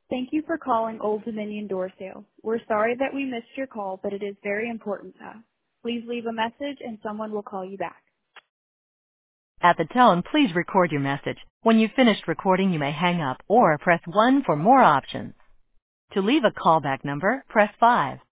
Thank you for calling Old Dominion Door Sales. We're sorry that we missed your call, but it is very important to us. Please leave a message and someone will call you back. At the tone, please record your message. When you've finished recording, you may hang up or press 1 for more options. To leave a callback number, press 5.